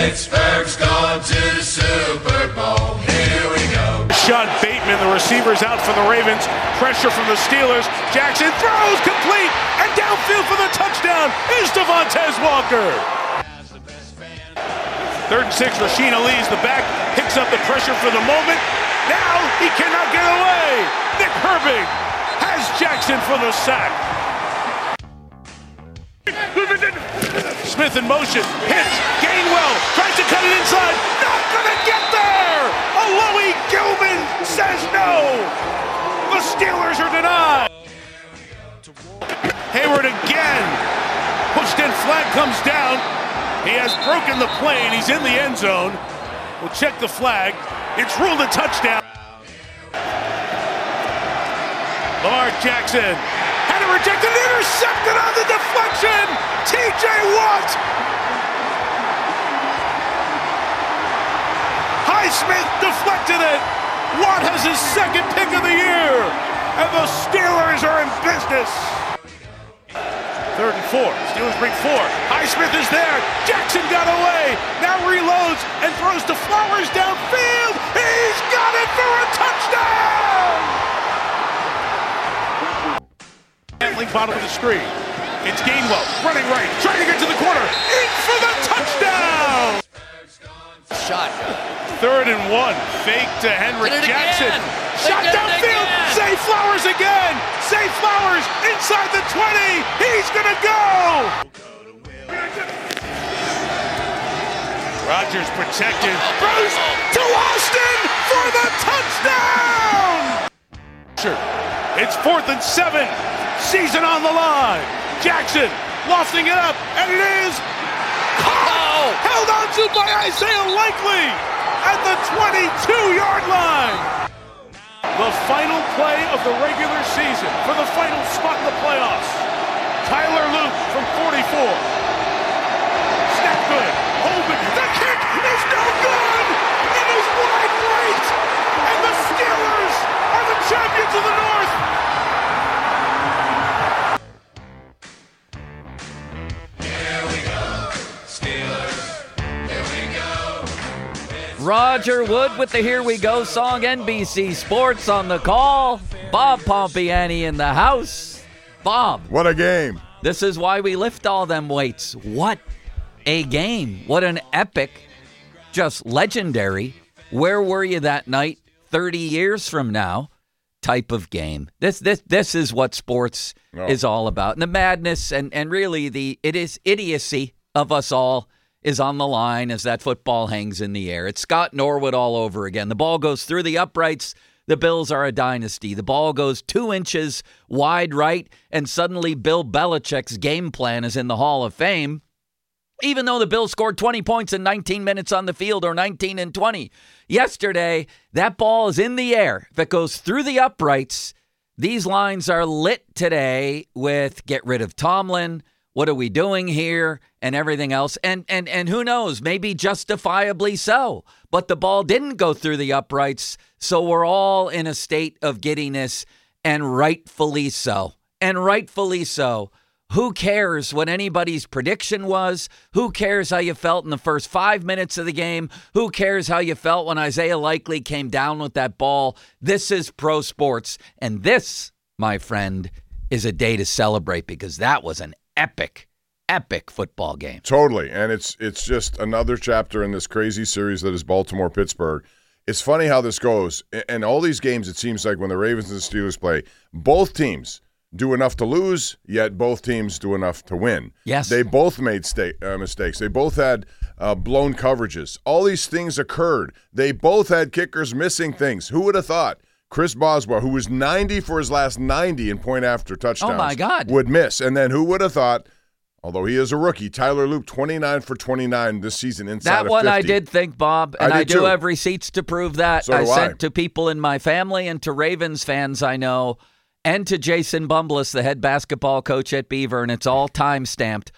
Pittsburgh's going to the Super Bowl. Here we go. Sean Bateman, the receiver's out for the Ravens. Pressure from the Steelers. Jackson throws complete, and downfield for the touchdown is Devontae Walker. 3rd and 6, Rasheen Ali's the back, picks up the pressure for the moment. Now he cannot get away. Nick Herbig has Jackson for the sack. Smith in motion, hits, Gainwell tries to cut it inside, not gonna get there! Alohi Gilman says no! The Steelers are denied! Hayward again, pushed in, flag comes down. He has broken the play and he's in the end zone. We'll check the flag. It's ruled a touchdown. Lamar Jackson had it rejected, intercepted on the deflection. TJ Watt. Highsmith deflected it. Watt has his 2nd pick of the year. And the Steelers are in business. 3rd and 4. Steelers bring 4. Highsmith is there. Jackson got away. Now reloads and throws to Flowers downfield. He's got it for a touchdown! Bottom of the screen. It's Gainwell running right, trying to get to the corner. In for the touchdown! Shotgun. 3rd and 1. Fake to Henry Jackson. Shot downfield. Zay Flowers again. Zay Flowers inside the 20. He's gonna go. Rodgers protected. Throws to Austin for the touchdown. It's 4th and 7. Season on the line. Jackson lofting it up, and it is held on to by Isaiah Likely at the 22-yard line. The final play of the regular season for the final spot in the playoffs. Tyler Luke from 44. Snap good. Holman. The kick is no good. It is wide right. And the Steelers are the champions of the North. Roger Wood with the Here We Go song. NBC Sports on the call. Bob Pompiani in the house. Bob. What a game. This is why we lift all them weights. What a game. What an epic, just legendary, where were you that night 30 years from now type of game. This is what sports is all about. And the madness and really it is idiocy of us all is on the line as that football hangs in the air. It's Scott Norwood all over again. The ball goes through the uprights. The Bills are a dynasty. The ball goes 2 inches wide right, and suddenly Bill Belichick's game plan is in the Hall of Fame, even though the Bills scored 20 points in 19 minutes on the field, or 19 and 20. Yesterday, that ball is in the air. If it goes through the uprights, these lines are lit today with get rid of Tomlin, what are we doing here, and everything else. And who knows, maybe justifiably so. But the ball didn't go through the uprights, so we're all in a state of giddiness, and rightfully so. And rightfully so. Who cares what anybody's prediction was? Who cares how you felt in the first 5 minutes of the game? Who cares how you felt when Isaiah Likely came down with that ball? This is pro sports, and this, my friend, is a day to celebrate because that was an epic football game. Totally, and it's just another chapter in this crazy series that is Baltimore-Pittsburgh. It's funny how this goes. In all these games, it seems like when the Ravens and the Steelers play, both teams do enough to lose, yet both teams do enough to win. Yes. They both made mistakes. They both had blown coverages. All these things occurred. They both had kickers missing things. Who would have thought Chris Boswell, who was 90 for his last 90 in point after touchdowns, oh my God, would miss? And then who would have thought, although he is a rookie, Tyler Luke, 29 for 29 this season inside that of 50. That one I did think, Bob, and I do too. have receipts to prove that. So I do sent I. to people in my family and to Ravens fans I know, and to Jason Bumbliss, the head basketball coach at Beaver, and it's all time-stamped.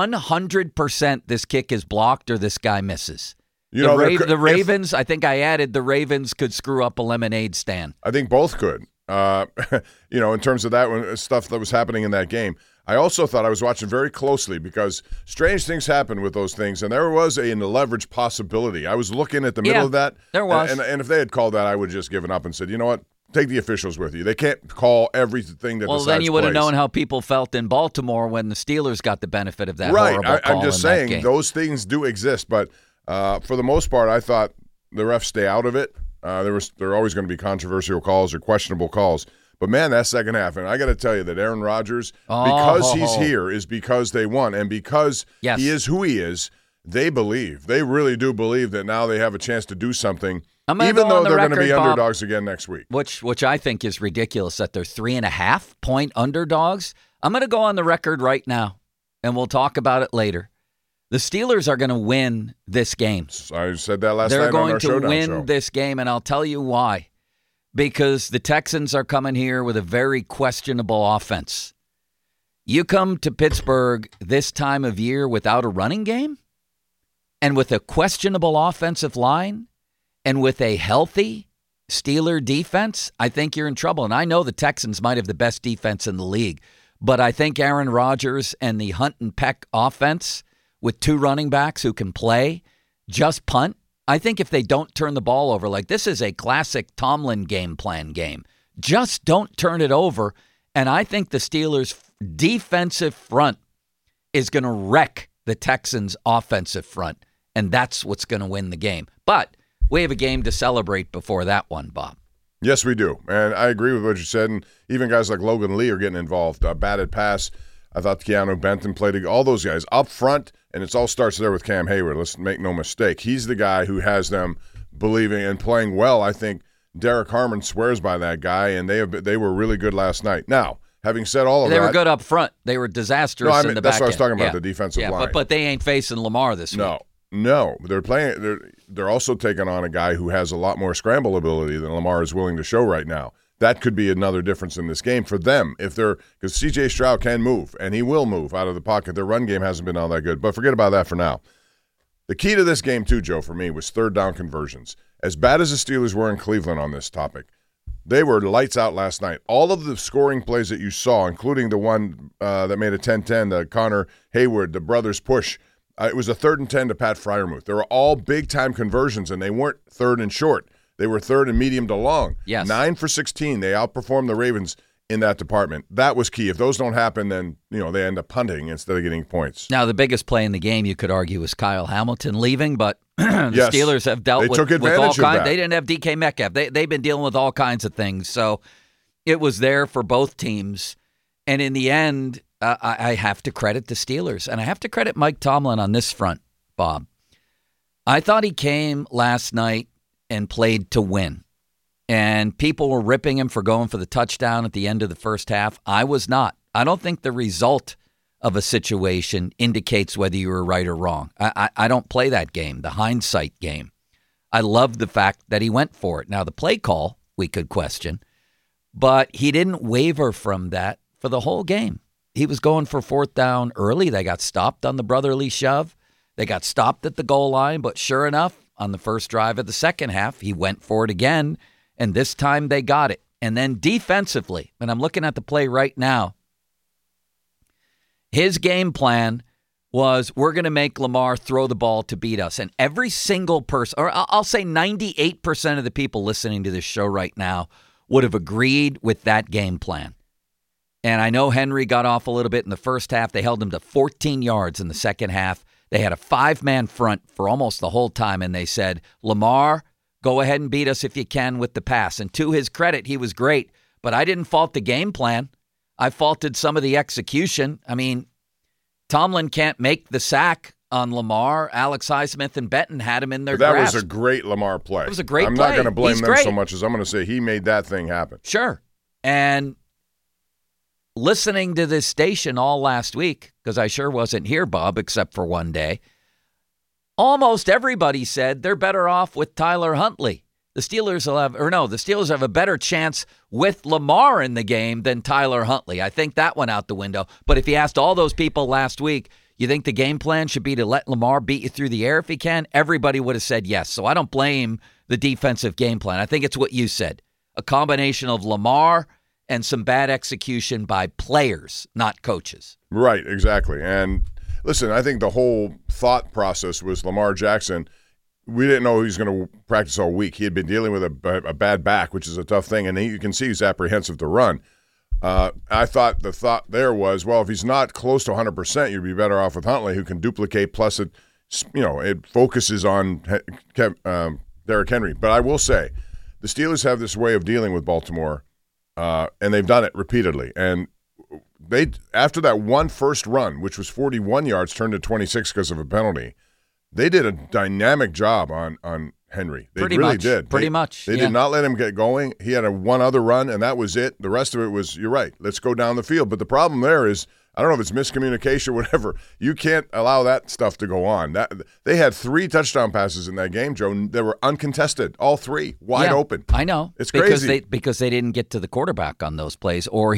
100% this kick is blocked or this guy misses. The Ravens, I think I added the Ravens could screw up a lemonade stand. I think both could. in terms of that stuff that was happening in that game. I also thought I was watching very closely because strange things happen with those things, and there was a leverage possibility. I was looking at the middle of that. There was. And if they had called that, I would have just given up and said, you know what? Take the officials with you. They can't call everything that decides then you would have plays. known how people felt in Baltimore when the Steelers got the benefit of that right. horrible call I'm just in saying that game. those things do exist, but for the most part, I thought the refs stay out of it. There are always going to be controversial calls or questionable calls. But, man, that second half, and I got to tell you that Aaron Rodgers, because he's here, is because they won. And because he is who he is, they believe. They really do believe that now they have a chance to do something, even though they're going to be underdogs again next week. Which I think is ridiculous that they're 3.5-point underdogs. I'm going to go on the record right now, and we'll talk about it later. The Steelers are going to win this game. I said that last night They're on our going to win show. this game, and I'll tell you why. Because the Texans are coming here with a very questionable offense. You come to Pittsburgh this time of year without a running game and with a questionable offensive line and with a healthy Steeler defense, I think you're in trouble. And I know the Texans might have the best defense in the league, but I think Aaron Rodgers and the Hunt and Peck offense with 2 running backs who can play, just punt. I think if they don't turn the ball over, like this is a classic Tomlin game plan game. Just don't turn it over. And I think the Steelers' defensive front is going to wreck the Texans' offensive front. And that's what's going to win the game. But we have a game to celebrate before that one, Bob. Yes, we do. And I agree with what you said. And even guys like Logan Lee are getting involved. Batted pass. I thought Keanu Benton played all those guys up front. And it all starts there with Cam Hayward. Let's make no mistake. He's the guy who has them believing and playing well. I think Derek Harmon swears by that guy, and they were really good last night. Now, having said all of that. They were good up front. They were disastrous in the back That's what I was talking about, end. the defensive line. But they ain't facing Lamar this week. No. They're playing. They're also taking on a guy who has a lot more scramble ability than Lamar is willing to show right now. That could be another difference in this game for them because C.J. Stroud can move, and he will move out of the pocket. Their run game hasn't been all that good, but forget about that for now. The key to this game, too, Joe, for me, was third down conversions. As bad as the Steelers were in Cleveland on this topic, they were lights out last night. All of the scoring plays that you saw, including the one that made a 10-10, the Connor Hayward, the brothers push, it was a 3rd and 10 to Pat Freiermuth. They were all big-time conversions, and they weren't third and short. They were 3rd and medium to long. Yes. 9 for 16. They outperformed the Ravens in that department. That was key. If those don't happen, then they end up punting instead of getting points. Now, the biggest play in the game, you could argue, was Kyle Hamilton leaving, but the Steelers have dealt with all kinds. They didn't have DK Metcalf. They've been dealing with all kinds of things. So it was there for both teams. And in the end, I have to credit the Steelers. And I have to credit Mike Tomlin on this front, Bob. I thought he came last night and played to win. And people were ripping him for going for the touchdown at the end of the first half. I was not. I don't think the result of a situation indicates whether you were right or wrong. I don't play that game, the hindsight game. I love the fact that he went for it. Now, the play call, we could question, but he didn't waver from that for the whole game. He was going for 4th down early. They got stopped on the brotherly shove. They got stopped at the goal line, but sure enough, on the first drive of the second half, he went for it again, and this time they got it. And then defensively, and I'm looking at the play right now, his game plan was we're going to make Lamar throw the ball to beat us. And every single person, or I'll say 98% of the people listening to this show right now would have agreed with that game plan. And I know Henry got off a little bit in the first half. They held him to 14 yards in the second half. They had a 5-man front for almost the whole time, and they said, Lamar, go ahead and beat us if you can with the pass. And to his credit, he was great, but I didn't fault the game plan. I faulted some of the execution. I mean, Tomlin can't make the sack on Lamar. Alex Highsmith and Benton had him in their grasp. That was a great Lamar play. It was a great play. I'm not going to blame them so much as I'm going to say he made that thing happen. Sure. And listening to this station all last week, because I sure wasn't here, Bob, except for one day, almost everybody said they're better off with Tyler Huntley. The Steelers have a better chance with Lamar in the game than Tyler Huntley. I think that went out the window. But if you asked all those people last week, you think the game plan should be to let Lamar beat you through the air if he can? Everybody would have said yes. So I don't blame the defensive game plan. I think it's what you said. a combination of Lamar and some bad execution by players, not coaches. Right, exactly. And listen, I think the whole thought process was Lamar Jackson. We didn't know he was going to practice all week. He had been dealing with a bad back, which is a tough thing, and you can see he's apprehensive to run. I thought the thought there was, well, if he's not close to 100%, you'd be better off with Huntley, who can duplicate. Plus, it focuses on Derrick Henry. But I will say, the Steelers have this way of dealing with Baltimore, and they've done it repeatedly. And they, after that one first run, which was 41 yards, turned to 26 because of a penalty. They did a dynamic job on Henry. They really did. Pretty much. They did not let him get going. He had one other run, and that was it. The rest of it was, you're right, let's go down the field. But the problem there is, I don't know if it's miscommunication or whatever. You can't allow that stuff to go on. They had 3 touchdown passes in that game, Joe. They were uncontested, all 3, wide open. I know. It's crazy. Because they didn't get to the quarterback on those plays, or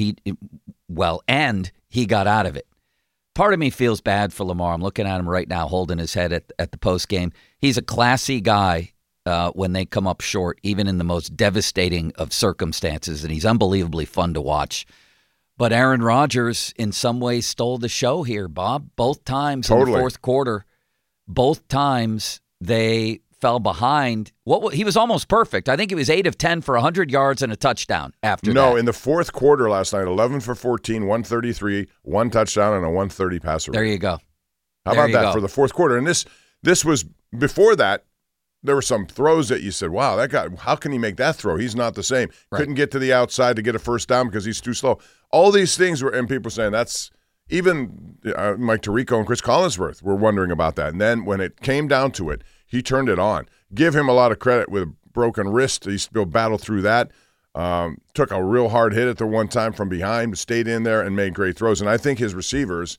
and he got out of it. Part of me feels bad for Lamar. I'm looking at him right now, holding his head at the post game. He's a classy guy when they come up short, even in the most devastating of circumstances, and he's unbelievably fun to watch. But Aaron Rodgers, in some ways, stole the show here, Bob. Both times in the fourth quarter, both times they fell behind. He was almost perfect. I think he was 8 of 10 for 100 yards and a touchdown after that. No, in the fourth quarter last night, 11 for 14, 133, 1 touchdown, and a 130 passer. There you go. How about that for the fourth quarter? And this was before that. There were some throws that you said, wow, that guy, how can he make that throw? He's not the same. Right. Couldn't get to the outside to get a first down because he's too slow. All these things were, and people saying that's, even Mike Tirico and Chris Collinsworth were wondering about that. And then when it came down to it, he turned it on. Give him a lot of credit with a broken wrist. He still battled through that. Took a real hard hit at the one time from behind, stayed in there and made great throws. And I think his receivers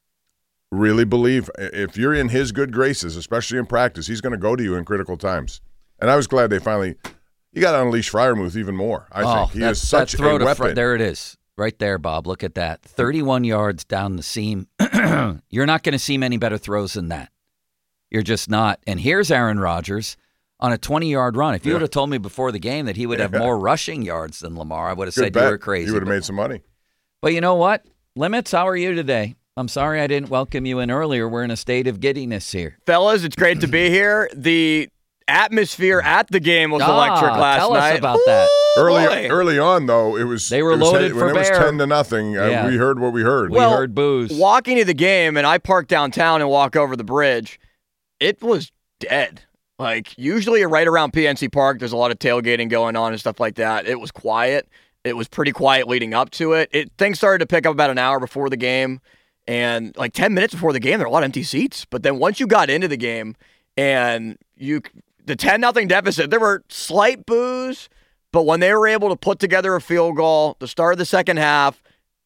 really believe if you're in his good graces, especially in practice, he's going to go to you in critical times. And I was glad they finally – you got to unleash Freiermuth even more, I think. He is such a weapon. There it is. Right there, Bob. Look at that. 31 yards down the seam. You're not going to see many better throws than that. You're just not. And here's Aaron Rodgers on a 20-yard run. If you would have told me before the game that he would have more rushing yards than Lamar, I would have said you were crazy. You would have made some money. But you know what? Limits, how are you today? I'm sorry I didn't welcome you in earlier. We're in a state of giddiness here. Fellas, it's great to be here. The atmosphere at the game was electric last tell night. Tell us about that. Early on, though, they were loaded for bear. When it was 10-0, we heard what we heard. We heard booze. Walking to the game, and I park downtown and walk over the bridge, it was dead. Like, usually right around PNC Park, there's a lot of tailgating going on and stuff like that. It was quiet. It was pretty quiet leading up to it. Things started to pick up about an hour before the game, and like 10 minutes before the game, there were a lot of empty seats. But then once you got into the game and the 10-0 deficit, there were slight boos, but when they were able to put together a field goal, the start of the second half,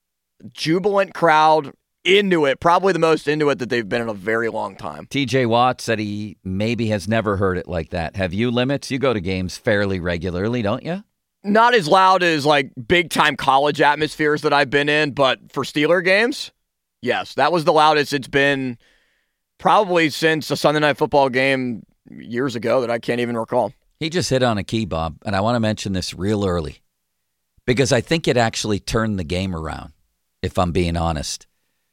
jubilant crowd into it, probably the most into it that they've been in a very long time. TJ Watt said he maybe has never heard it like that. Have you, Limits? You go to games fairly regularly, don't you? Not as loud as like big-time college atmospheres that I've been in, but for Steeler games, yes, that was the loudest it's been probably since a Sunday Night Football game years ago that I can't even recall. He just hit on a key, Bob, and I want to mention this real early because I think it actually turned the game around, if I'm being honest.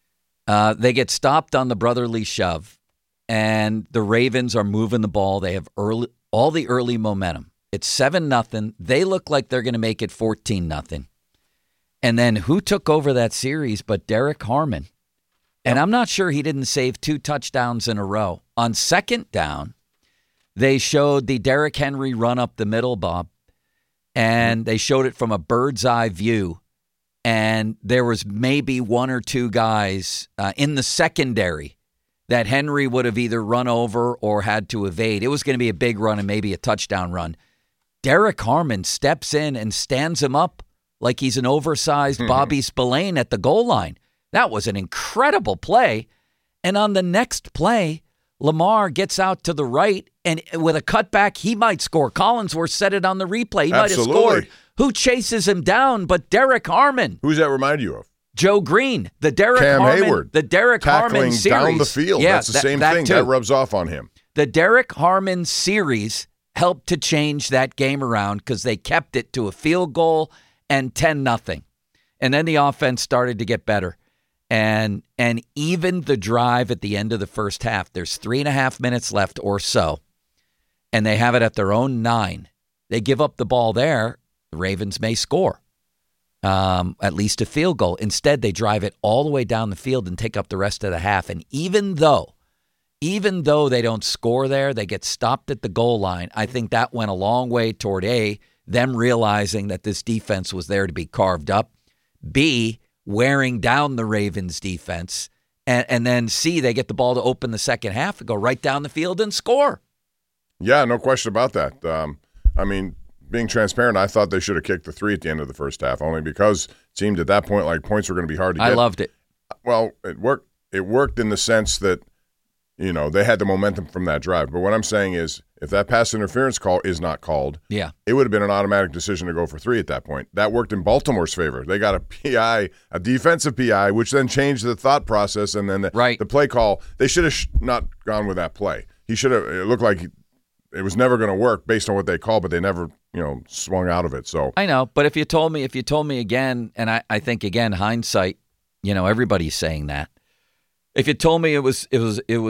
They get stopped on the brotherly shove, and the Ravens are moving the ball. They have all the early momentum. It's 7-0. They look like they're going to make it 14-0. And then who took over that series but Derek Harmon? And I'm not sure he didn't save 2 touchdowns in a row. On second down, they showed the Derrick Henry run up the middle, Bob, and they showed it from a bird's eye view. And there was maybe 1 or 2 guys in the secondary that Henry would have either run over or had to evade. It was going to be a big run and maybe a touchdown run. Derek Harmon steps in and stands him up like he's an oversized Bobby Spillane at the goal line. That was an incredible play. And on the next play, Lamar gets out to the right, and with a cutback, he might score. Collinsworth said it on the replay. He might have scored. Who chases him down but Derek Harmon? Who's that remind you of? Joe Green, the Derek Cam Harmon, Hayward, the Derek Harmon series. Tackling down the field. Yeah, that's the same thing. That rubs off on him. The Derek Harmon series helped to change that game around because they kept it to a field goal and 10-0. And then the offense started to get better. And even the drive at the end of the first half, there's 3.5 minutes left or so, and they have it at their own 9. They give up the ball there, the Ravens may score at least a field goal. Instead, they drive it all the way down the field and take up the rest of the half. And even though they don't score there, they get stopped at the goal line. I think that went a long way toward them realizing that this defense was there to be carved up, B, wearing down the Ravens defense, and then C, they get the ball to open the second half and go right down the field and score. Yeah, no question about that. I mean, being transparent, I thought they should have kicked the 3 at the end of the first half, only because it seemed at that point like points were going to be hard to get. I loved it. Well, it worked. It worked in the sense that, they had the momentum from that drive. But what I'm saying is, if that pass interference call is not called, it would have been an automatic decision to go for 3 at that point. That worked in Baltimore's favor. They got a PI, a defensive PI, which then changed the thought process, and then the play call. They should have not gone with that play. He should have. It looked like it was never going to work based on what they called, but they never, swung out of it. So I know, but if you told me again, and I think again, hindsight, everybody's saying that. If you told me it was a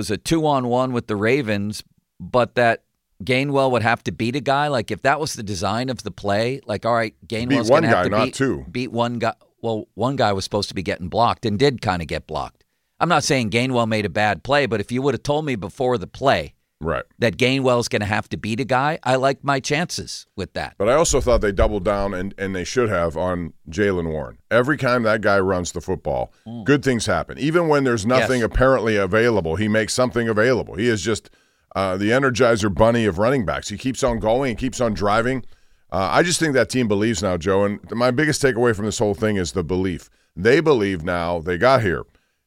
2-on-1 with the Ravens, but that Gainwell would have to beat a guy, like if that was the design of the play, like all right, Gainwell's going to have to beat one guy. Well, one guy was supposed to be getting blocked and did kind of get blocked. I'm not saying Gainwell made a bad play, but if you would have told me before the play that Gainwell's going to have to beat a guy, I like my chances with that. But I also thought they doubled down, and they should have, on Jaylen Warren. Every time that guy runs the football, good things happen. Even when there's nothing apparently available, he makes something available. He is just the Energizer Bunny of running backs. He keeps on going. He keeps on driving. I just think that team believes now, Joe, and my biggest takeaway from this whole thing is the belief. They believe now they got here.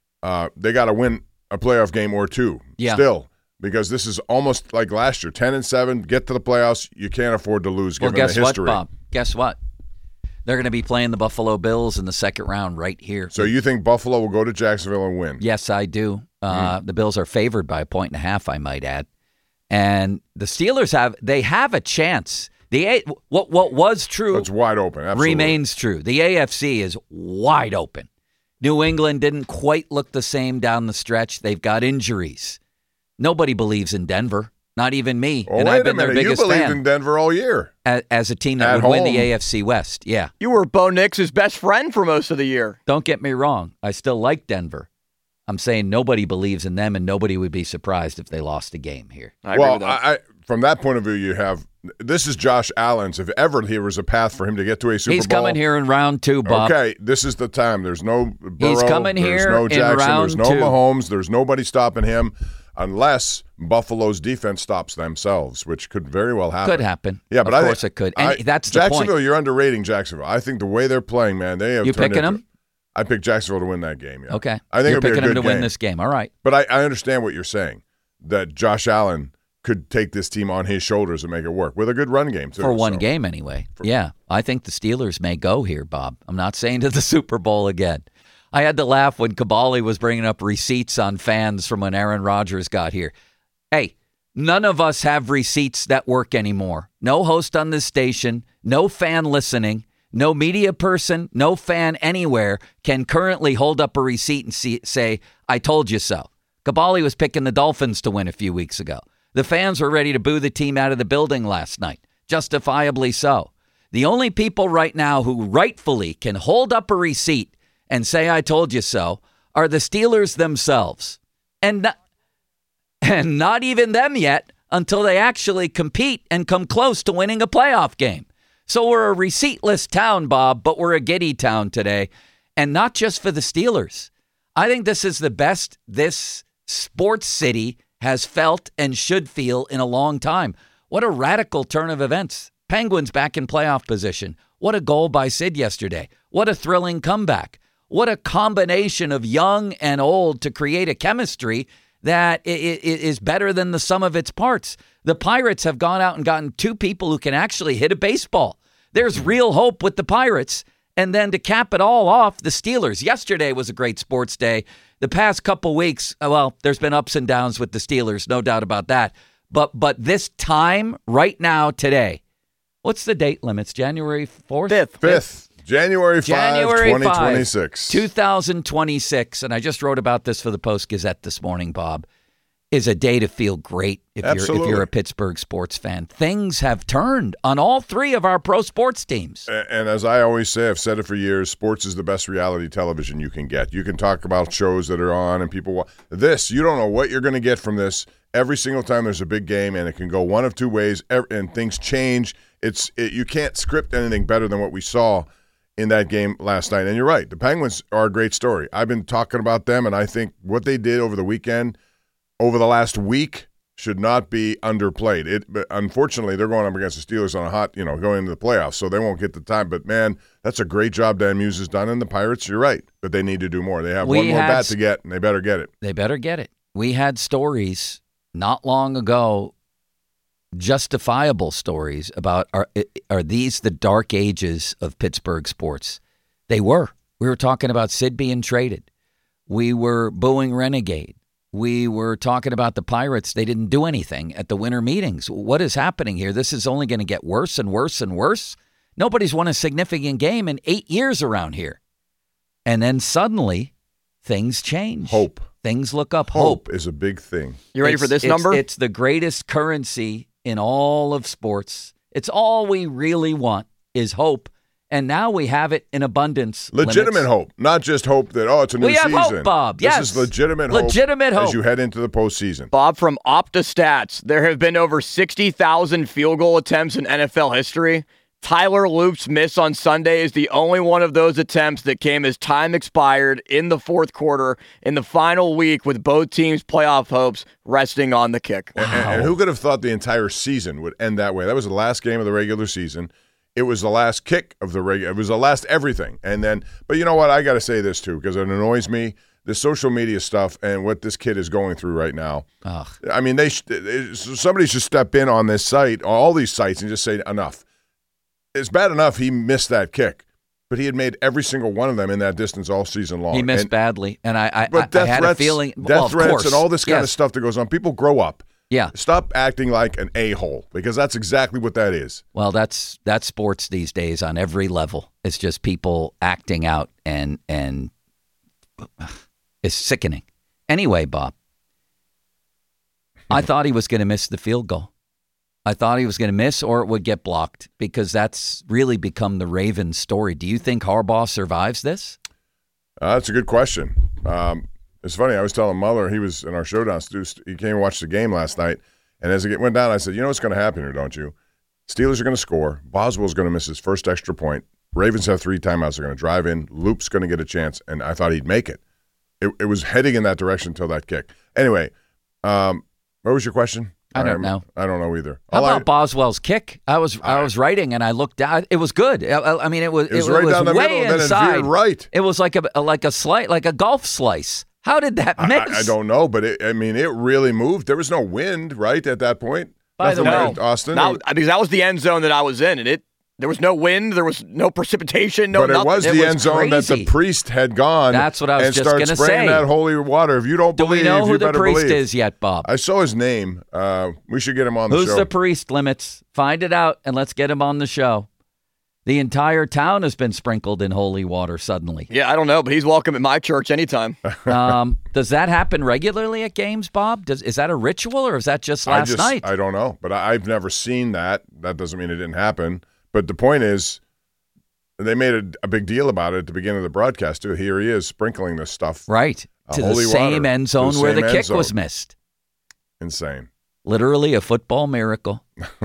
They got to win a playoff game or two still. Because this is almost like last year, 10-7, get to the playoffs. You can't afford to lose given the history. Well, guess what, Bob? Guess what? They're going to be playing the Buffalo Bills in the second round right here. So you think Buffalo will go to Jacksonville and win? Yes, I do. The Bills are favored by 1.5, I might add. And the Steelers have a chance. What was true it's wide open. Absolutely. Remains true. The AFC is wide open. New England didn't quite look the same down the stretch. They've got injuries. Nobody believes in Denver, not even me. Oh, and wait I've been a minute. their biggest fan. You believed fan in Denver all year. As a team that would win the AFC West, yeah. You were Bo Nix's best friend for most of the year. Don't get me wrong. I still like Denver. I'm saying nobody believes in them, and nobody would be surprised if they lost a game here. I agree with that. I from that point of view, you have this is Josh Allen's. If ever there was a path for him to get to a Super Bowl. He's coming here in round 2, Bob. Okay, this is the time. There's no Burrow. He's coming there's here no Jackson. in round there's no 2. Mahomes. There's nobody stopping him. Unless Buffalo's defense stops themselves, which could very well happen. Could happen. Yeah, but of course it could. And that's the Jacksonville, point. You're underrating Jacksonville. I think the way they're playing, man, they have. You picking them? I picked Jacksonville to win that game. Yeah. Okay. I think you're it'll be a picking good them to game. win this game. All right. But I understand what you're saying. That Josh Allen could take this team on his shoulders and make it work with a good run game too. For one game, anyway. Yeah, I think the Steelers may go here, Bob. I'm not saying to the Super Bowl again. I had to laugh when Kabali was bringing up receipts on fans from when Aaron Rodgers got here. Hey, none of us have receipts that work anymore. No host on this station, no fan listening, no media person, no fan anywhere can currently hold up a receipt and say, I told you so. Kabali was picking the Dolphins to win a few weeks ago. The fans were ready to boo the team out of the building last night, justifiably so. The only people right now who rightfully can hold up a receipt and say, I told you so, are the Steelers themselves. And not even them yet until they actually compete and come close to winning a playoff game. So we're a receiptless town, Bob, but we're a giddy town today. And not just for the Steelers. I think this is the best this sports city has felt and should feel in a long time. What a radical turn of events. Penguins back in playoff position. What a goal by Sid yesterday. What a thrilling comeback. What a combination of young and old to create a chemistry that is better than the sum of its parts. The Pirates have gone out and gotten 2 people who can actually hit a baseball. There's real hope with the Pirates. And then to cap it all off, the Steelers. Yesterday was a great sports day. The past couple weeks, well, there's been ups and downs with the Steelers, no doubt about that. But this time, right now, today, what's the date limits? January 4th? 5th. January 5, 2026. 2026, and I just wrote about this for the Post-Gazette this morning, Bob, is a day to feel great if you're a Pittsburgh sports fan. Things have turned on all three of our pro sports teams. And as I always say, I've said it for years, sports is the best reality television you can get. You can talk about shows that are on and people watch. This, you don't know what you're going to get from this every single time there's a big game, and it can go one of two ways, and things change. You can't script anything better than what we saw in that game last night. And you're right, the Penguins are a great story. I've been talking about them, and I think what they did over the weekend, over the last week, should not be underplayed. But unfortunately, they're going up against the Steelers on a hot, going into the playoffs, so they won't get the time. But, man, that's a great job Dan Muse has done. And the Pirates, you're right, but they need to do more. They have one more bat to get, and they better get it. They better get it. We had stories not long ago, justifiable stories about are these the dark ages of Pittsburgh sports? They were. We were talking about Sid being traded. We were booing Renegade. We were talking about the Pirates. They didn't do anything at the winter meetings. What is happening here? This is only going to get worse and worse and worse. Nobody's won a significant game in 8 years around here. And then suddenly, things change. Hope. Things look up. Hope is a big thing. You ready for this number? It's the greatest currency in all of sports. It's all we really want is hope. And now we have it in abundance. Legitimate hope, not just hope that, it's a new season. We have hope, Bob. Yes. This is legitimate hope as you head into the postseason. Bob, from OptaStats, there have been over 60,000 field goal attempts in NFL history. Tyler Loop's miss on Sunday is the only one of those attempts that came as time expired in the fourth quarter in the final week, with both teams' playoff hopes resting on the kick. Wow. And who could have thought the entire season would end that way? That was the last game of the regular season. It was the last kick of the regular. It was the last everything. And then, but you know what? I got to say this too, because it annoys me. The social media stuff and what this kid is going through right now. Ugh. I mean, somebody should step in on this site, all these sites, and just say enough. It's bad enough he missed that kick, but he had made every single one of them in that distance all season long. He missed badly, and I had a feeling. Death threats and all this kind of stuff that goes on. People grow up. Yeah. Stop acting like an a-hole, because that's exactly what that is. Well, that's sports these days on every level. It's just people acting out, and it's sickening. Anyway, Bob, I thought he was going to miss the field goal. I thought he was going to miss, or it would get blocked, because that's really become the Ravens' story. Do you think Harbaugh survives this? That's a good question. It's funny. I was telling Muller, he was in our showdown. He came and watched the game last night, and as it went down, I said, you know what's going to happen here, don't you? Steelers are going to score. Boswell's going to miss his first extra point. Ravens have 3 timeouts. They're going to drive in. Loop's going to get a chance, and I thought he'd make it. It was heading in that direction until that kick. Anyway, what was your question? I don't know. I don't know either. How about Boswell's kick? I was writing and I looked down. It was good. I mean, it was right down the way middle, inside. Then it veered right. It was like a slice, like a golf slice. How did that miss? I don't know, but it really moved. There was no wind, right, at that point. By the way, Austin, because that was the end zone that I was in, and there was no wind, there was no precipitation, but nothing. It was the end zone that the priest had gone. That's what I was just going to say. And started spraying that holy water. If you don't believe, do we know who you the better priest believe. is yet, Bob? I saw his name. We should get him on the show. Who's the priest, Limits? Find it out, and let's get him on the show. The entire town has been sprinkled in holy water suddenly. Yeah, I don't know, but he's welcome at my church anytime. Does that happen regularly at games, Bob? Is that a ritual, or is that just last night? I don't know, but I've never seen that. That doesn't mean it didn't happen. But the point is, they made a big deal about it at the beginning of the broadcast, too. Here he is sprinkling this stuff. Right. To the same end zone where the kick was missed. Insane. Literally a football miracle.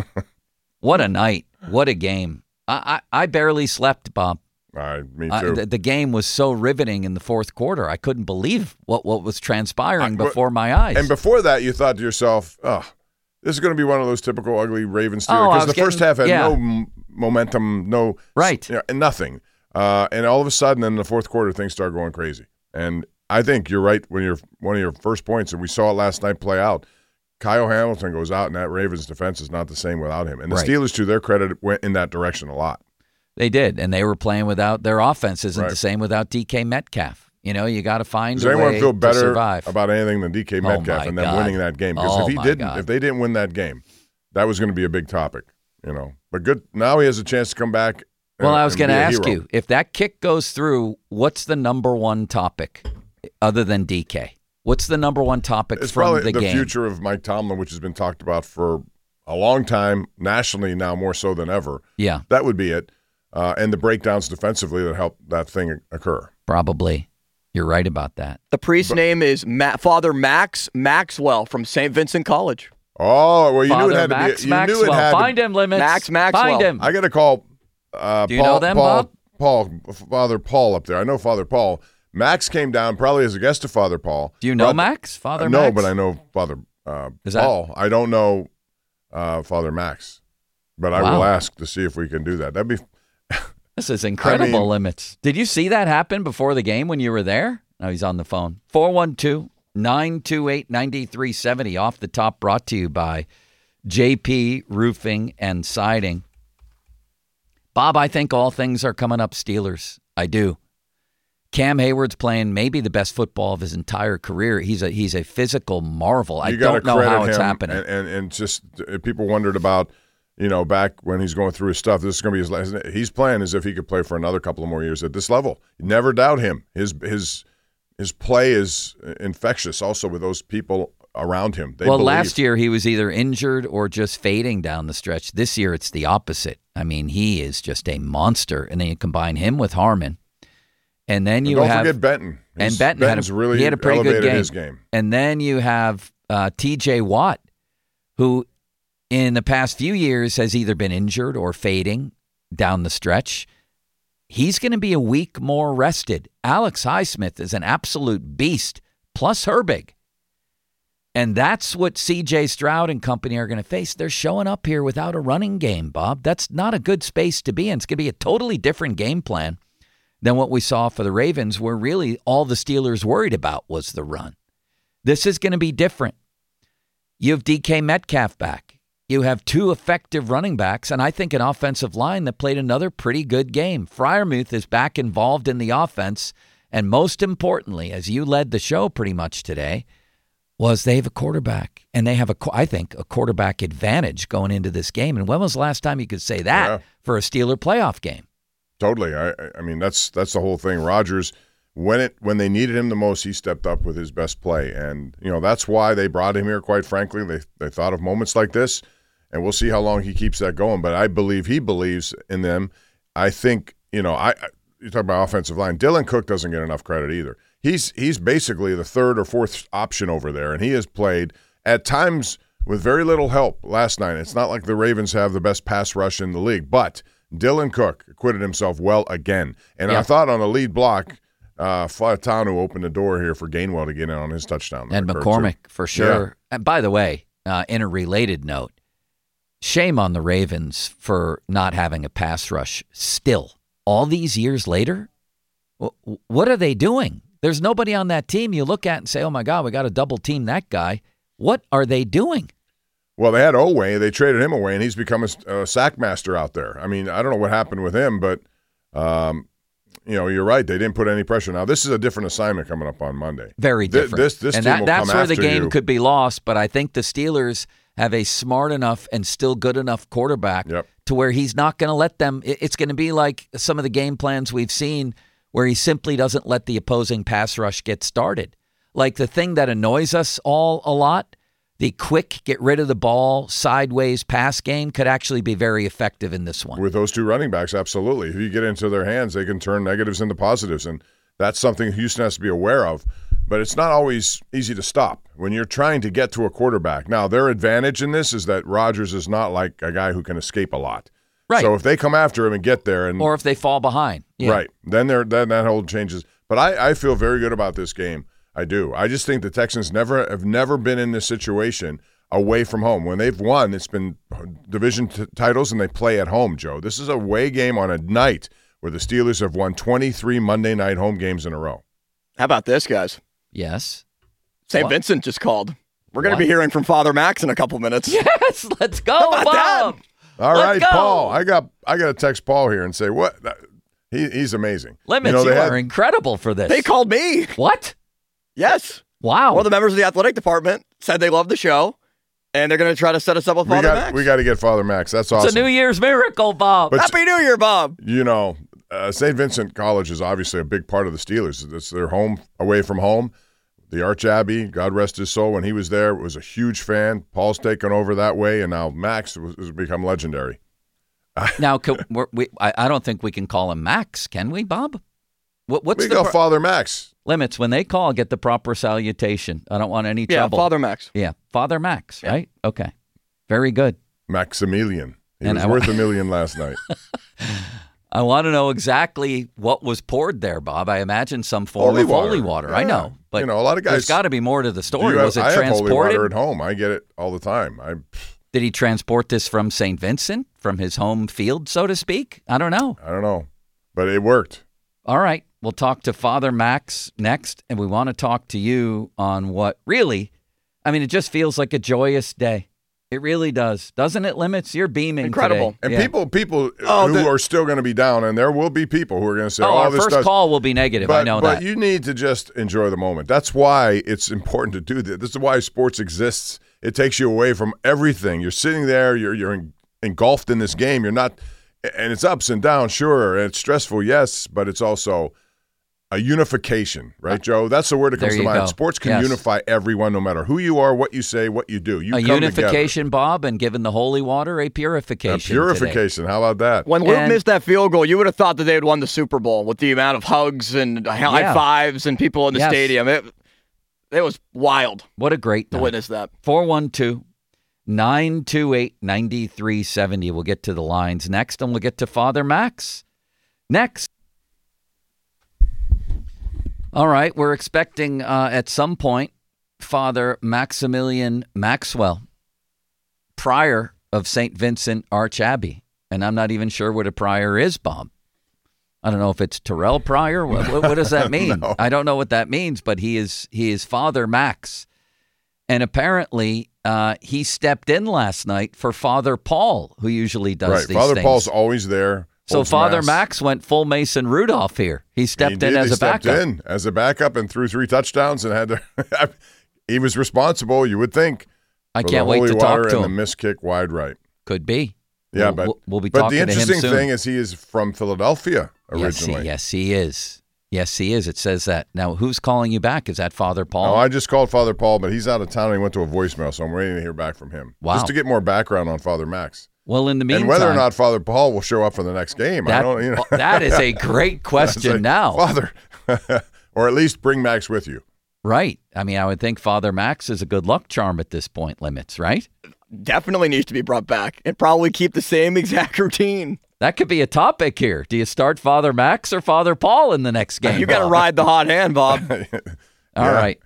What a night. What a game. I barely slept, Bob. Me too. The game was so riveting in the fourth quarter. I couldn't believe what was transpiring before my eyes. And before that, you thought to yourself, this is going to be one of those typical ugly Ravens Steelers. Because the first half had no momentum, nothing. And all of a sudden, in the fourth quarter, things start going crazy. And I think you're right when one of your first points, and we saw it last night play out. Kyle Hamilton goes out, and that Ravens defense is not the same without him. And the Steelers, to their credit, went in that direction a lot. They did, and they were playing without their offense isn't the same without DK Metcalf. You know, you got to find Does a anyone way feel to better survive. about anything than DK Metcalf my and them God. winning that game? Because Oh, if my God. if they didn't win that game, that was going to be a big topic. You know, but good. Now he has a chance to come back. Well, I was going to ask hero. you, if that kick goes through, what's the number one topic other than DK? What's the number one topic It's from probably the game? future of Mike Tomlin, which has been talked about for a long time, nationally now more so than ever. Yeah, That would be it. And the breakdowns defensively that helped that thing occur. probably. You're right about that. The priest's name is Father Max Maxwell from St. Vincent College. Oh, well, you Father knew it had Max to be. You knew it Maxwell. had Find to, him, Limits. Max Maxwell. Find him. I got to call Do you know them, Bob? Father Paul up there. I know Father Paul. Max came down probably as a guest of Father Paul. Do you know Max? Father No, Max? but I know Father Is that- Paul. I don't know Father Max, but I Wow. will ask to see if we can do that. That'd be This is incredible, I mean- Limits. Did you see that happen before the game when you were there? No, he's on the phone. 412-928-9370. Off the top, brought to you by JP Roofing and Siding. Bob, I think all things are coming up Steelers. I do. Cam Hayward's playing maybe the best football of his entire career. He's a physical marvel. I you gotta don't know credit how it's him, happening. And just people wondered about, you know, back when he's going through his stuff. This is going to be his last. He's playing as if he could play for another couple of more years at this level. Never doubt him. His play is infectious. Also with those people around him. They Well, believe. last year he was either injured or just fading down the stretch. This year it's the opposite. I mean, he is just a monster. And then you combine him with Harmon. And then you don't have forget Benton. and Benton Benton's really he had a pretty good elevated game. his game. And then you have T.J. Watt, who in the past few years has either been injured or fading down the stretch. He's going to be a week more rested. Alex Highsmith is an absolute beast, plus Herbig. And that's what C.J. Stroud and company are going to face. They're showing up here without a running game, Bob. That's not a good space to be in. It's going to be a totally different game plan than what we saw for the Ravens, where really all the Steelers worried about was the run. This is going to be different. You have DK Metcalf back. You have two effective running backs, and I think an offensive line that played another pretty good game. Freiermuth is back involved in the offense, and most importantly, as you led the show pretty much today, was they have a quarterback, and they have, I think, a quarterback advantage going into this game. And when was the last time you could say that for a Steeler playoff game? Totally. I mean, that's the whole thing. Rodgers, when they needed him the most, he stepped up with his best play. And, you know, that's why they brought him here, quite frankly. They thought of moments like this, and we'll see how long he keeps that going. But I believe he believes in them. I think, you know, you talk about offensive line. Dylan Cook doesn't get enough credit either. He's basically the third or fourth option over there, and he has played at times with very little help last night. It's not like the Ravens have the best pass rush in the league, but Dylan Cook acquitted himself well again. And I thought on the lead block, Faetanu opened the door here for Gainwell to get in on his touchdown. And McCormick, for sure. Yeah. And by the way, in a related note, shame on the Ravens for not having a pass rush still. All these years later, what are they doing? There's nobody on that team you look at and say, oh, my God, we got to double team that guy. What are they doing? Well, they had Oweh. They traded him away, and he's become a sack master out there. I mean, I don't know what happened with him, but, you know, you're right. They didn't put any pressure. Now, this is a different assignment coming up on Monday. Very different. This and team will that's come where the after game you. could be lost, but I think the Steelers have a smart enough and still good enough quarterback to where he's not going to let them. It's going to be like some of the game plans we've seen where he simply doesn't let the opposing pass rush get started. Like the thing that annoys us all a lot, the quick get rid of the ball sideways pass game could actually be very effective in this one. With those two running backs, absolutely. If you get into their hands, they can turn negatives into positives, and that's something Houston has to be aware of. But it's not always easy to stop when you're trying to get to a quarterback. Now, their advantage in this is that Rodgers is not like a guy who can escape a lot. Right. So if they come after him and get there, and or if they fall behind. Yeah. right, then that whole changes. But I feel very good about this game. I do. I just think the Texans have never been in this situation away from home. When they've won, it's been division titles, and they play at home, Joe. This is a away game on a night where the Steelers have won 23 Monday night home games in a row. How about this, guys? Yes. St. Vincent just called. We're going to be hearing from Father Max in a couple minutes. Yes, let's go, How about Bob. that? All Let's right, go. Paul. I got to text Paul here and say what He's amazing. Limits, you are incredible for this. They called me. What? Yes. Wow. One of the members of the athletic department said they love the show, and they're going to try to set us up with Father Max. We got to get Father Max. That's awesome. It's a New Year's miracle, Bob. But Happy New Year, Bob. St. Vincent College is obviously a big part of the Steelers. It's their home away from home. The Arch Abbey, God rest his soul, when he was there, was a huge fan. Paul's taken over that way, and now Max has become legendary. Now, I don't think we can call him Max, can we, Bob? We call Father Max. Limits, when they call, get the proper salutation. I don't want any trouble. Yeah, Father Max. Yeah, Father Max, right? Okay. Very good. Maximilian. He was worth $1 million last night. I want to know exactly what was poured there, Bob. I imagine some form of holy water. Yeah. I know. But a lot of guys, there's got to be more to the story. Was it I transported? have holy water at home. I get it all the time. Did he transport this from St. Vincent, from his home field, so to speak? I don't know. But it worked. All right. We'll talk to Father Max next, and we want to talk to you on what really, it just feels like a joyous day. It really does. Doesn't it, Limits? You're beaming Incredible. today. And people who are still going to be down, and there will be people who are going to say, our this first call will be negative. I know that. But you need to just enjoy the moment. That's why it's important to do this. This is why sports exists. It takes you away from everything. You're sitting there. You're engulfed in this game. You're not, and it's ups and downs, sure, and it's stressful, yes, but it's also a unification, right, Joe? That's the word that comes to mind. Sports can unify everyone, no matter who you are, what you say, what you do. You a come unification, together. Bob, and given the holy water, a purification. A purification. Today. How about that? When Luke missed that field goal, you would have thought that they had won the Super Bowl with the amount of hugs and high fives and people in the stadium. It was wild. What a great to witness that. 412-928-9370. We'll get to the lines next, and we'll get to Father Max next. All right, we're expecting at some point Father Maximilian Maxwell, prior of St. Vincent Arch Abbey. And I'm not even sure what a prior is, Bob. I don't know if it's Terrell Pryor. What does that mean? No. I don't know what that means, but he is Father Max. And apparently he stepped in last night for Father Paul, who usually does these Father things. Paul's always there. So Father Max went full Mason Rudolph here. He stepped in as a backup. He stepped in as a backup and threw 3 touchdowns and had to. He was responsible, you would think. I can't wait to talk to him. And the missed kick wide right. Could be. Yeah, we'll be talking to him soon. But the interesting thing is he is from Philadelphia originally. Yes, he is. Yes, he is. It says that. Now, who's calling you back? Is that Father Paul? No, I just called Father Paul, but he's out of town and he went to a voicemail, so I'm waiting to hear back from him. Wow. Just to get more background on Father Max. Well, in the meantime, and whether or not Father Paul will show up for the next game, I don't. That is a great question now, Father, or at least bring Max with you. Right. I would think Father Max is a good luck charm at this point. Limits, right? Definitely needs to be brought back and probably keep the same exact routine. That could be a topic here. Do you start Father Max or Father Paul in the next game? You got to ride the hot hand, Bob. All right.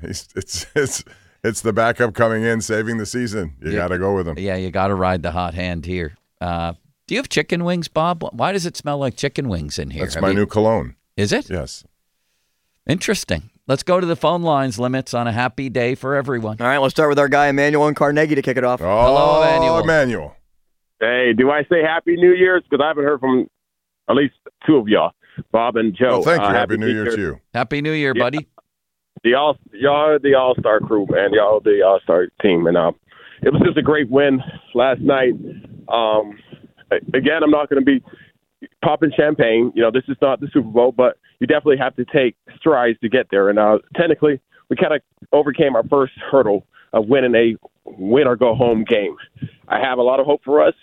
It's the backup coming in, saving the season. You got to go with him. Yeah, you got to ride the hot hand here. Do you have chicken wings, Bob? Why does it smell like chicken wings in here? That's my new cologne. Is it? Yes. Interesting. Let's go to the phone lines, Limits, on a happy day for everyone. All right, let's start with our guy, Emmanuel in Carnegie, to kick it off. Hello, Emmanuel. Hey, do I say Happy New Year's? Because I haven't heard from at least 2 of y'all, Bob and Joe. Well, thank you. Happy New Year to you. Happy New Year, buddy. Y'all are the all-star crew, man. Y'all are the all-star team. And it was just a great win last night. Again, I'm not going to be popping champagne. This is not the Super Bowl, but you definitely have to take strides to get there. And technically, we kind of overcame our first hurdle of winning a win-or-go-home game. I have a lot of hope for us.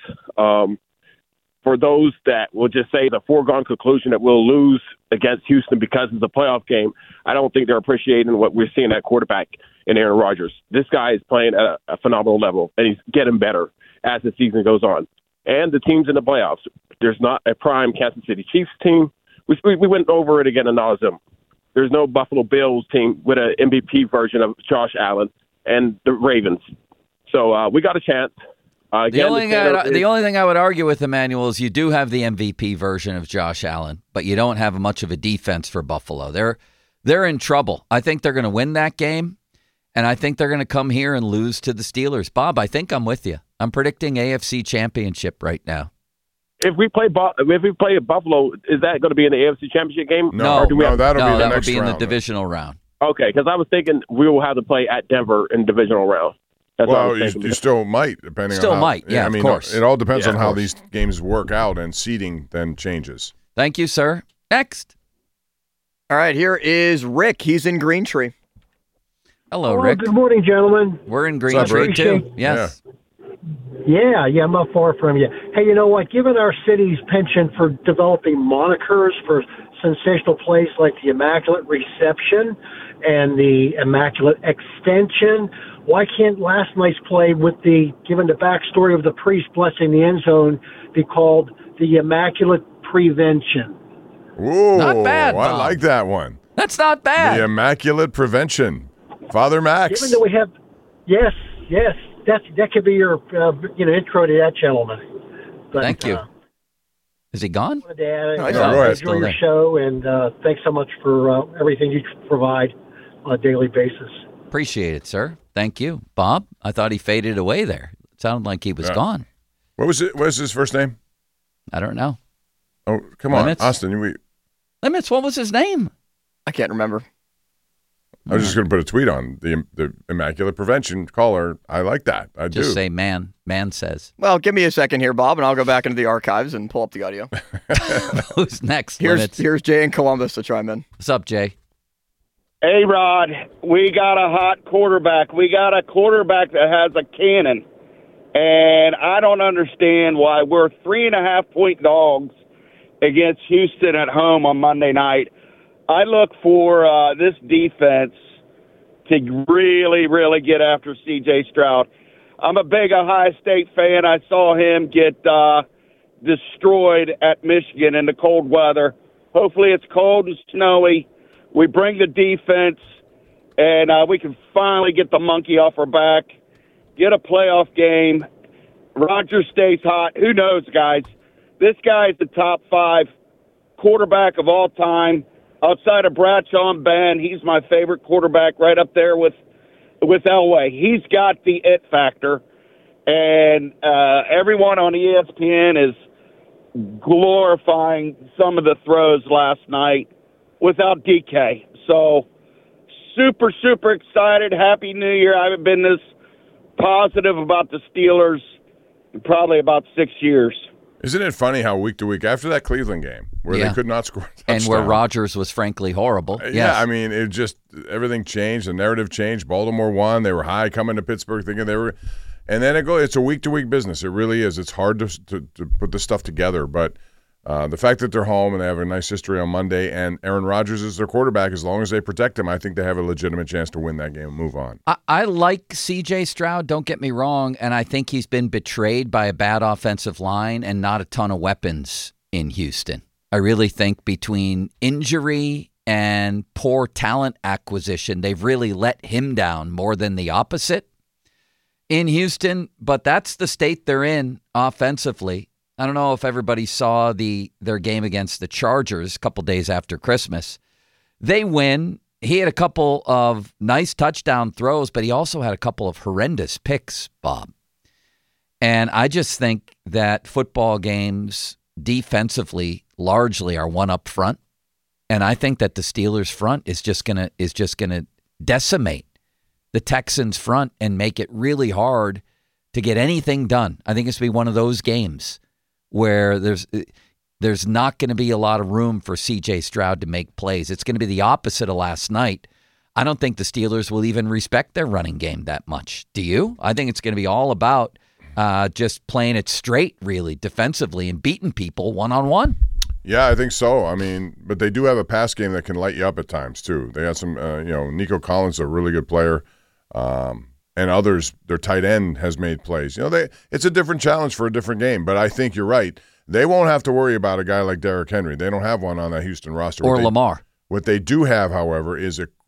For those that will just say the foregone conclusion that we'll lose against Houston because it's a playoff game, I don't think they're appreciating what we're seeing at quarterback in Aaron Rodgers. This guy is playing at a phenomenal level, and he's getting better as the season goes on. And the teams in the playoffs, there's not a prime Kansas City Chiefs team. We went over it again in nauseam. There's no Buffalo Bills team with an MVP version of Josh Allen and the Ravens. So we got a chance. The only thing I would argue with, Emmanuel, is you do have the MVP version of Josh Allen, but you don't have much of a defense for Buffalo. They're in trouble. I think they're going to win that game, and I think they're going to come here and lose to the Steelers. Bob, I think I'm with you. I'm predicting AFC Championship right now. if we play Buffalo, is that going to be in the AFC Championship game? No, Or do we have- that'll be the that next would be in the round. divisional round. Okay, because I was thinking we will have to play at Denver in the divisional round. That's what I Well, was thinking. you still might, depending Still on how, might, yeah, I of mean, course. it all depends Yeah, on of how course. these games work out, and seeding then changes. Thank you, sir. Next. All right, here is Rick. He's in Green Tree. Hello, Rick. Good morning, gentlemen. We're in Green What's up, Tree, Rick? too. Yes. Yeah, I'm not far from you. Hey, you know what? Given our city's penchant for developing monikers for sensational plays like the Immaculate Reception and the Immaculate Extension, why can't last night's play, given the backstory of the priest blessing the end zone, be called the Immaculate Prevention? Ooh, Not bad, I Bob. like that one. That's not bad. The Immaculate Prevention. Father Max. Given that we have, yes, that could be your intro to that gentleman. But, Thank you. Is he gone? wanted to add, No, go ahead. enjoy Still your there. show, and thanks so much for everything you provide on a daily basis. Appreciate it, sir. Thank you. Bob, I thought he faded away there. It sounded like he was Yeah. gone. What was it? What was his first name? I don't know. Oh, come on, Limits? Austin. Limits, what was his name? I can't remember. I was just going to put a tweet on the Immaculate Prevention caller. I like that. I Just do. say man. Man says. Well, give me a second here, Bob, and I'll go back into the archives and pull up the audio. Who's next, Here's Limits? here's Jay in Columbus to chime in. What's up, Jay? Hey, Rod, we got a hot quarterback. We got a quarterback that has a cannon. And I don't understand why we're 3.5-point dogs against Houston at home on Monday night. I look for this defense to really, really get after C.J. Stroud. I'm a big Ohio State fan. I saw him get destroyed at Michigan in the cold weather. Hopefully it's cold and snowy. We bring the defense, and we can finally get the monkey off our back, get a playoff game. Rodgers stays hot. Who knows, guys? This guy is the top 5 quarterback of all time. Outside of Bradshaw and Ben, he's my favorite quarterback, right up there with Elway. He's got the it factor, and everyone on ESPN is glorifying some of the throws last night without DK. So super, super excited. Happy New Year. I haven't been this positive about the Steelers in probably about 6 years. Isn't it funny how week to week, after that Cleveland game, where Yeah. they could not score a touchdown, And where Rodgers was frankly horrible. Yeah, Yes. I mean, it just everything changed. The narrative changed. Baltimore won. They were high coming to Pittsburgh, thinking they were, and then it's a week to week business. It really is. It's hard to put this stuff together, but the fact that they're home and they have a nice history on Monday, and Aaron Rodgers is their quarterback, as long as they protect him, I think they have a legitimate chance to win that game and move on. I like C.J. Stroud, don't get me wrong, and I think he's been betrayed by a bad offensive line and not a ton of weapons in Houston. I really think between injury and poor talent acquisition, they've really let him down more than the opposite in Houston, but that's the state they're in offensively. I don't know if everybody saw their game against the Chargers a couple days after Christmas. They win. He had a couple of nice touchdown throws, but he also had a couple of horrendous picks, Bob. And I just think that football games defensively largely are one up front. And I think that the Steelers front is just gonna decimate the Texans front and make it really hard to get anything done. I think it's going to be one of those games where there's not going to be a lot of room for C.J. Stroud to make plays. It's going to be the opposite of last night. I don't think the Steelers will even respect their running game that much. Do you? I think it's going to be all about just playing it straight, really, defensively, and beating people one-on-one. Yeah, I think so. I mean, but they do have a pass game that can light you up at times, too. They got some, Nico Collins, a really good player. And others, their tight end has made plays. It's a different challenge for a different game. But I think you're right. They won't have to worry about a guy like Derrick Henry. They don't have one on that Houston roster. Or Lamar. What they do have, however, is a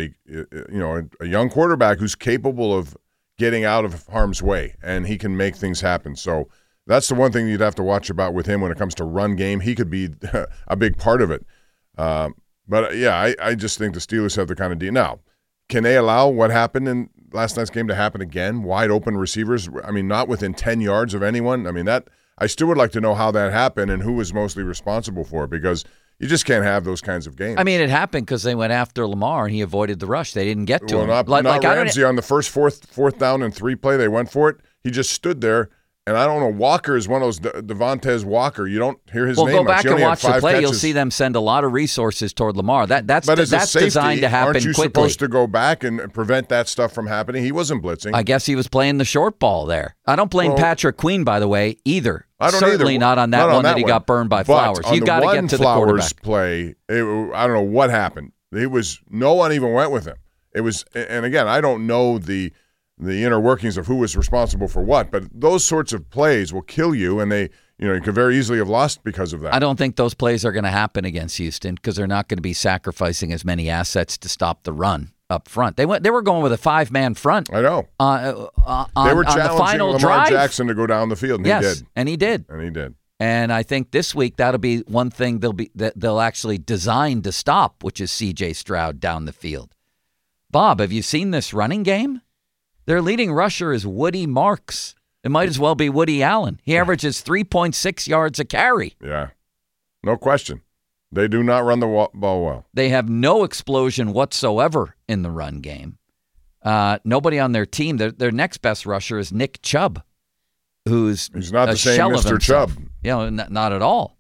young quarterback who's capable of getting out of harm's way, and he can make things happen. So that's the one thing you'd have to watch about with him when it comes to run game. He could be a big part of it. But yeah, I just think the Steelers have the kind of deal. Now, can they allow what happened in last night's game to happen again? Wide open receivers. I mean, not within 10 yards of anyone. I mean, that I still would like to know how that happened and who was mostly responsible for it, because you just can't have those kinds of games. I mean, it happened because they went after Lamar and he avoided the rush. They didn't get to him. Not Ramsey on the first fourth down and 3 play. They went for it. He just stood there. And I don't know, Walker is one of those, Devontae Walker. You don't hear his name much. Well, go back and watch the play. Catches. You'll see them send a lot of resources toward Lamar. That's safety, designed to happen aren't you quickly. Supposed to go back and prevent that stuff from happening? He wasn't blitzing. I guess he was playing the short ball there. I don't blame Patrick Queen, by the way, either. I don't Certainly either. not on that one that he got burned by Flowers. You got to get to the quarterback. Play, I don't know what happened. No one even went with him. It was, and again, I don't know the inner workings of who was responsible for what, but those sorts of plays will kill you, and you could very easily have lost because of that. I don't think those plays are going to happen against Houston because they're not going to be sacrificing as many assets to stop the run up front. They were going with a 5-man front. I know. They were challenging the final Lamar drive. Jackson to go down the field, and he did. And he did. And he did. And I think this week that'll be one thing they'll actually design to stop, which is C.J. Stroud down the field. Bob, have you seen this running game? Their leading rusher is Woody Marks. It might as well be Woody Allen. He averages 3.6 yards a carry. Yeah, no question. They do not run the ball well. They have no explosion whatsoever in the run game. Nobody on their team. Their next best rusher is Nick Chubb, he's not the same Mr. Chubb. Not at all.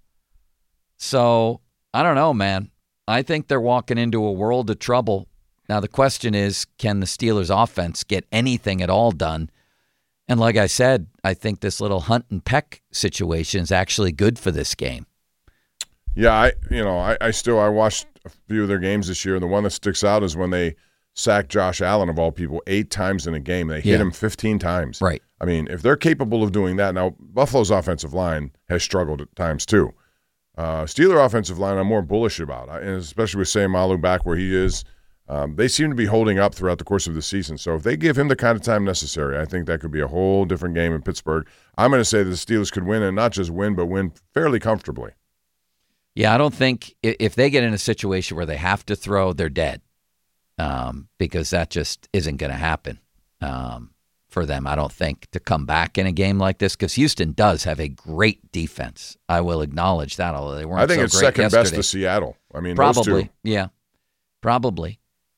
So I don't know, man. I think they're walking into a world of trouble. Now, the question is, can the Steelers' offense get anything at all done? And like I said, I think this little hunt and peck situation is actually good for this game. Yeah, I watched a few of their games this year, and the one that sticks out is when they sacked Josh Allen, of all people, 8 times in a game. They hit him 15 times. Right. I mean, if they're capable of doing that, now Buffalo's offensive line has struggled at times too. Steeler offensive line I'm more bullish about, and especially with Sayamalu back where he is. They seem to be holding up throughout the course of the season. So if they give him the kind of time necessary, I think that could be a whole different game in Pittsburgh. I'm going to say the Steelers could win, and not just win, but win fairly comfortably. Yeah, I don't think if they get in a situation where they have to throw, they're dead, because that just isn't going to happen for them, I don't think, to come back in a game like this, because Houston does have a great defense. I will acknowledge that, although they weren't so great yesterday. I think it's second best to Seattle. I mean, probably, those two. Yeah, probably.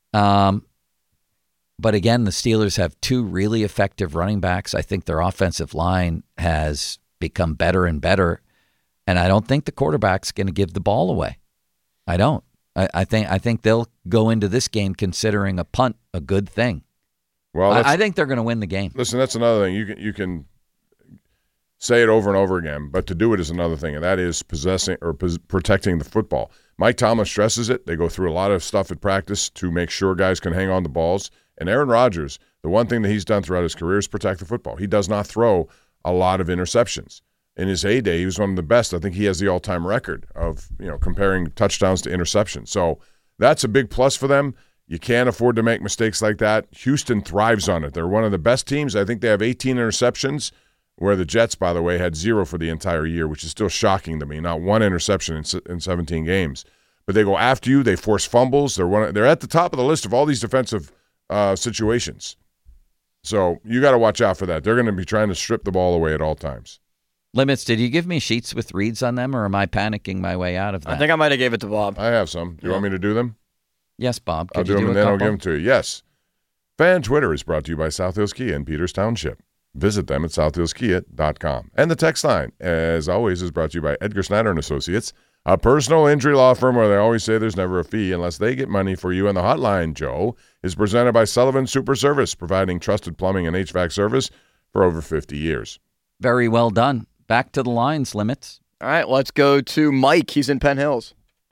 But again, the Steelers have 2 really effective running backs. I think their offensive line has become better and better, and I don't think the quarterback's going to give the ball away. I don't. I think they'll go into this game considering a punt a good thing. Well, I think they're going to win the game. Listen, that's another thing. You can say it over and over again, but to do it is another thing, and that is possessing or protecting the football. Mike Tomlin stresses it. They go through a lot of stuff at practice to make sure guys can hang on to balls. And Aaron Rodgers, the one thing that he's done throughout his career is protect the football. He does not throw a lot of interceptions. In his heyday, he was one of the best. I think he has the all-time record of comparing touchdowns to interceptions. So that's a big plus for them. You can't afford to make mistakes like that. Houston thrives on it. They're one of the best teams. I think they have 18 interceptions, where the Jets, by the way, had 0 for the entire year, which is still shocking to me. Not 1 interception in 17 games. But they go after you. They force fumbles. They're at the top of the list of all these defensive situations. So you got to watch out for that. They're going to be trying to strip the ball away at all times. Limits, did you give me sheets with reads on them, or am I panicking my way out of that? I think I might have gave it to Bob. I have some. Do you want me to do them? Yes, Bob. I'll do them and then I'll give them to you. Yes. Fan Twitter is brought to you by South Hills Kia in Peters Township. Visit them at southhillskia.com. And the text line, as always, is brought to you by Edgar Snyder & Associates, a personal injury law firm where they always say there's never a fee unless they get money for you. And the hotline, Joe, is presented by Sullivan Super Service, providing trusted plumbing and HVAC service for over 50 years. Very well done. Back to the lines, Limits. All right, let's go to Mike. He's in Penn Hills.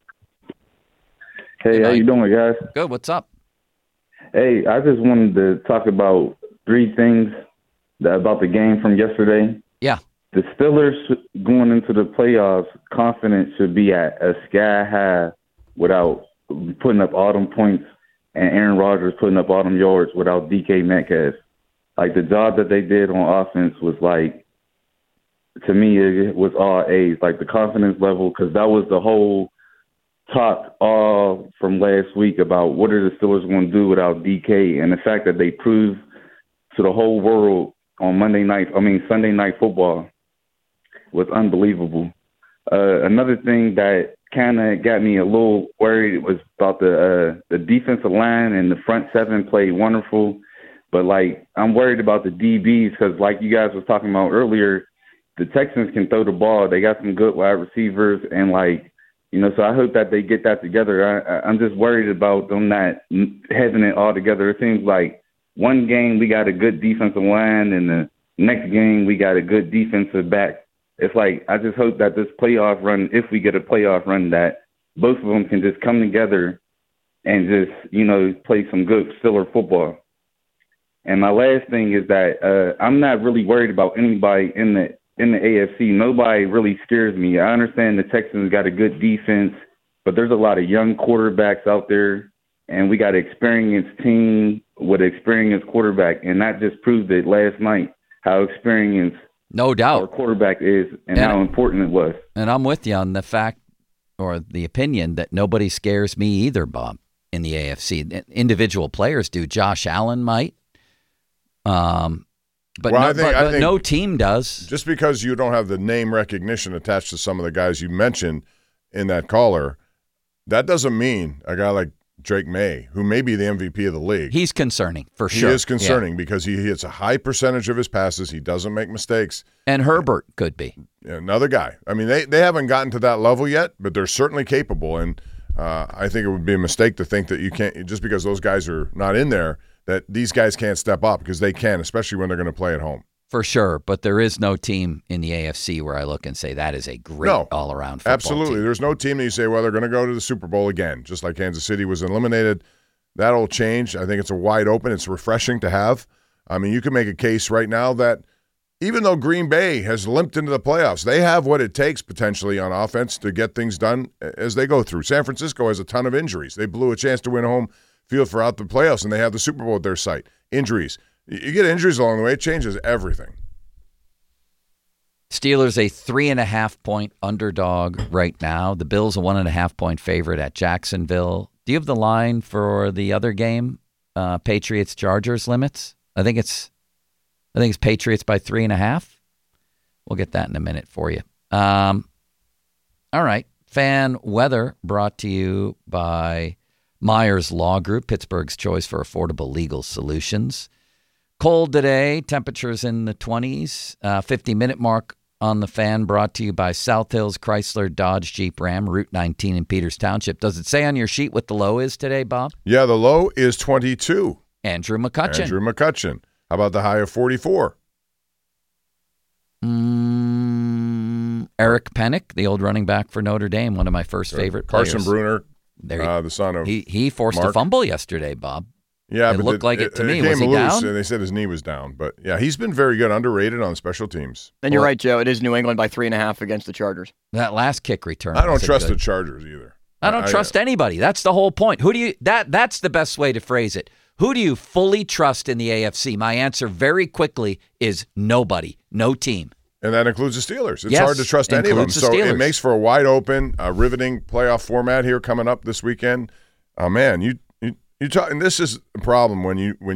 Hey, how you doing, guys? Good. What's up? Hey, I just wanted to talk about 3 things about the game from yesterday. Yeah. The Steelers going into the playoffs, confidence should be at a sky high without putting up all them points and Aaron Rodgers putting up all them yards without DK Metcalf. Like, the job that they did on offense was like, to me, it was all A's. Like, the confidence level, because that was the whole talk all from last week about what are the Steelers going to do without DK, and the fact that they proved to the whole world on Sunday Night Football was unbelievable. Another thing that kind of got me a little worried was about the defensive line, and the front seven played wonderful. But, like, I'm worried about the DBs because, like you guys was talking about earlier, the Texans can throw the ball. They got some good wide receivers, and, like, you know, so I hope that they get that together. I'm just worried about them not having it all together. It seems like one game we got a good defensive line, and the next game we got a good defensive back. It's like I just hope that this playoff run, if we get a playoff run, that both of them can just come together and just, you know, play some good Steeler football. And my last thing is that I'm not really worried about anybody in the AFC. Nobody really scares me. I understand the Texans got a good defense, but there's a lot of young quarterbacks out there, and we got an experienced team with an experienced quarterback, and that just proved it last night how experienced no doubt our quarterback is and how important it was. And I'm with you on the fact or the opinion that nobody scares me either, Bob, in the AFC. Individual players do. Josh Allen might. But no team does. Just because you don't have the name recognition attached to some of the guys you mentioned in that caller, that doesn't mean a guy like Drake May, who may be the MVP of the league. He's concerning, for sure. He is concerning because he hits a high percentage of his passes. He doesn't make mistakes. And Herbert could be. Another guy. I mean, they haven't gotten to that level yet, but they're certainly capable. And I think it would be a mistake to think that you can't, just because those guys are not in there, that these guys can't step up, because they can, especially when they're going to play at home. For sure, but there is no team in the AFC where I look and say that is a great all-around football absolutely. team. There's no team that you say, well, they're going to go to the Super Bowl again, just like Kansas City was eliminated. That'll change. I think it's a wide open. It's refreshing to have. I mean, you can make a case right now that even though Green Bay has limped into the playoffs, they have what it takes potentially on offense to get things done as they go through. San Francisco has a ton of injuries. They blew a chance to win home field throughout the playoffs, and they have the Super Bowl at their site. Injuries. You get injuries along the way, it changes everything. Steelers a 3.5-point underdog right now. The Bills a 1.5-point favorite at Jacksonville. Do you have the line for the other game? Patriots-Chargers limits? I think it's Patriots by 3.5. We'll get that in a minute for you. All right. Fan weather brought to you by Myers Law Group, Pittsburgh's choice for affordable legal solutions. Cold today, temperatures in the 20s. 50-minute mark on the fan brought to you by South Hills Chrysler Dodge Jeep Ram, Route 19 in Peters Township. Does it say on your sheet what the low is today, Bob? Yeah, the low is 22. Andrew McCutcheon. How about the high of 44? Eric Pennick, the old running back for Notre Dame, one of my first favorite players. Carson Bruner. The son of he forced Mark. a fumble yesterday, Bob. Yeah, it but looked like it to me. Came Was he loose, down? And they said his knee was down. But yeah, he's been very good, underrated on special teams. And you're right, Joe. It is New England by 3.5 against the Chargers. That last kick return. I don't trust the Chargers either. I don't trust anybody. That's the whole point. Who do you? That's the best way to phrase it. Who do you fully trust in the AFC? My answer very quickly is nobody. No team. And that includes the Steelers. It's hard to trust any of them. So it makes for a wide open, riveting playoff format here coming up this weekend. Man, you talk, and this is a problem when you're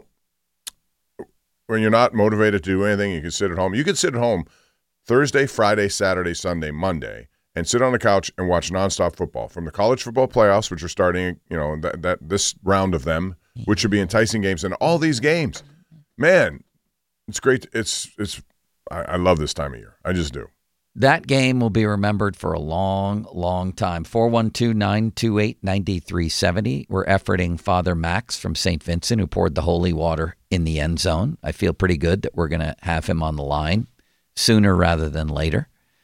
not motivated to do anything. You can sit at home. You can sit at home Thursday, Friday, Saturday, Sunday, Monday, and sit on the couch and watch nonstop football from the college football playoffs, which are starting. That this round of them, which should be enticing games, and all these games. Man, it's great. I love this time of year. I just do. That game will be remembered for a long, long time. 412-928-9370. We're efforting Father Max from St. Vincent, who poured the holy water in the end zone. I feel pretty good that we're going to have him on the line sooner rather than later.